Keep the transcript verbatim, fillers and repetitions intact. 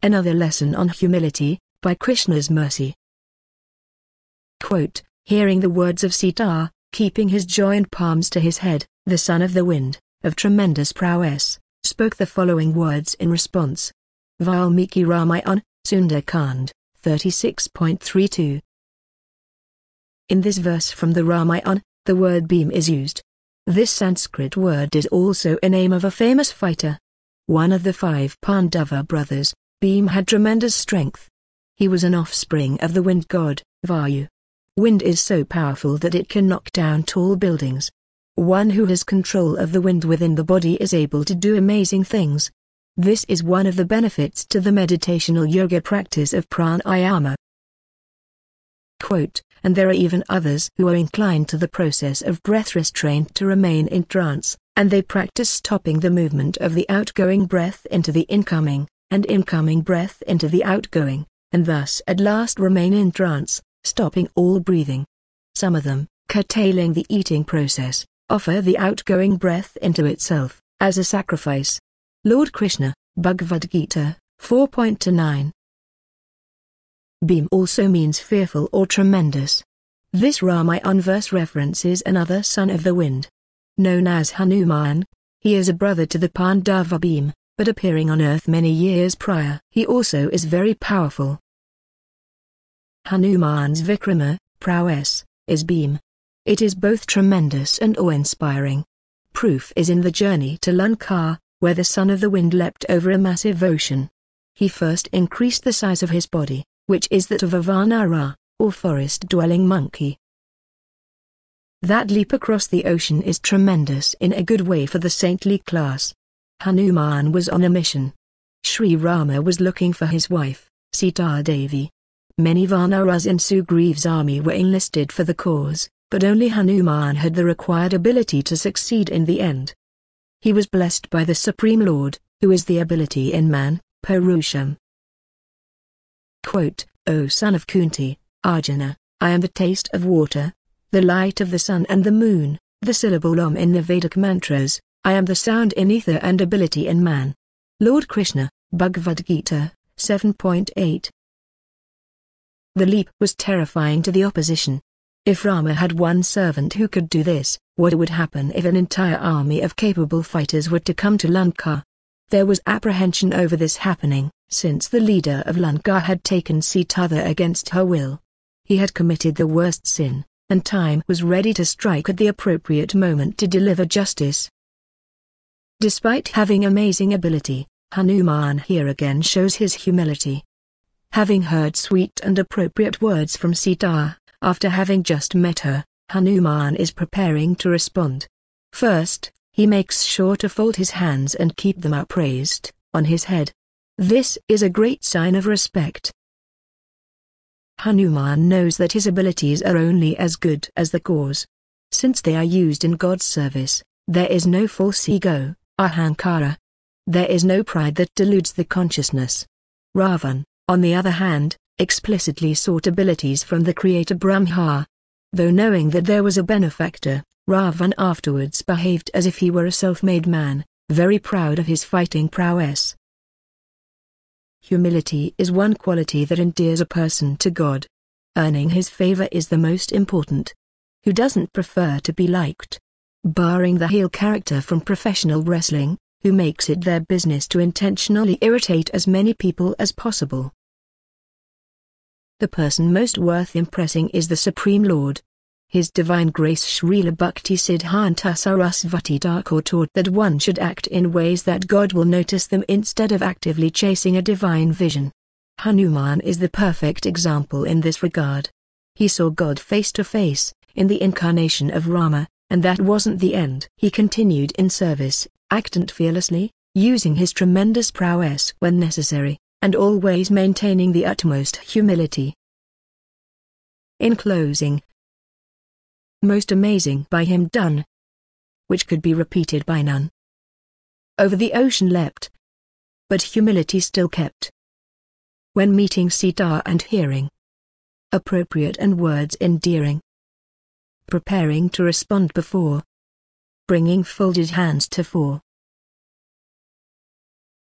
Another Lesson on Humility, by Krishna's Mercy. Quote, hearing the words of Sita, keeping his joined palms to his head, the son of the wind, of tremendous prowess, spoke the following words in response. Valmiki Ramayana, Sundar-Kand, thirty-six point three two. In this verse from the Ramayana, the word beam is used. This Sanskrit word is also a name of a famous fighter. One of the five Pandava brothers, Bhima had tremendous strength. He was an offspring of the wind god, Vayu. Wind is so powerful that it can knock down tall buildings. One who has control of the wind within the body is able to do amazing things. This is one of the benefits to the meditational yoga practice of pranayama. Quote, and there are even others who are inclined to the process of breath restraint to remain in trance, and they practice stopping the movement of the outgoing breath into the incoming, and incoming breath into the outgoing, and thus at last remain in trance, stopping all breathing. Some of them, curtailing the eating process, offer the outgoing breath into itself, as a sacrifice. Lord Krishna, Bhagavad Gita, four point two nine. Beam also means fearful or tremendous. This Ramayana verse references another son of the wind. Known as Hanuman, he is a brother to the Pandava Bhima, but appearing on earth many years prior. He also is very powerful. Hanuman's Vikrama, prowess, is Bhima. It is both tremendous and awe-inspiring. Proof is in the journey to Lanka, where the son of the wind leapt over a massive ocean. He first increased the size of his body, which is that of a Vanara, or forest-dwelling monkey. That leap across the ocean is tremendous in a good way for the saintly class. Hanuman was on a mission. Sri Rama was looking for his wife, Sita Devi. Many Vanaras in Sugriva's army were enlisted for the cause, but only Hanuman had the required ability to succeed in the end. He was blessed by the Supreme Lord, who is the ability in man, Purusham. Quote, O son of Kunti, Arjuna, I am the taste of water, the light of the sun and the moon, the syllable Om in the Vedic mantras, I am the sound in ether and ability in man. Lord Krishna, Bhagavad Gita, seven point eight. The leap was terrifying to the opposition. If Rama had one servant who could do this, what would happen if an entire army of capable fighters were to come to Lanka? There was apprehension over this happening, since the leader of Lanka had taken Sita there against her will. He had committed the worst sin, and time was ready to strike at the appropriate moment to deliver justice. Despite having amazing ability, Hanuman here again shows his humility. Having heard sweet and appropriate words from Sita, after having just met her, Hanuman is preparing to respond. First, he makes sure to fold his hands and keep them upraised, on his head. This is a great sign of respect. Hanuman knows that his abilities are only as good as the cause. Since they are used in God's service, there is no false ego, ahankara. There is no pride that deludes the consciousness. Ravan, on the other hand, explicitly sought abilities from the Creator Brahma. Though knowing that there was a benefactor, Ravan afterwards behaved as if he were a self-made man, very proud of his fighting prowess. Humility is one quality that endears a person to God. Earning his favor is the most important. Who doesn't prefer to be liked? Barring the heel character from professional wrestling, who makes it their business to intentionally irritate as many people as possible. The person most worth impressing is the Supreme Lord. His Divine Grace Srila Bhaktisiddhanta Sarasvati Thakur taught that one should act in ways that God will notice them instead of actively chasing a divine vision. Hanuman is the perfect example in this regard. He saw God face to face, in the incarnation of Rama, and that wasn't the end. He continued in service, acted fearlessly, using his tremendous prowess when necessary, and always maintaining the utmost humility. In closing, most amazing by him done, which could be repeated by none. Over the ocean leapt, but humility still kept. When meeting Sita and hearing appropriate and words endearing, preparing to respond before bringing folded hands to fore.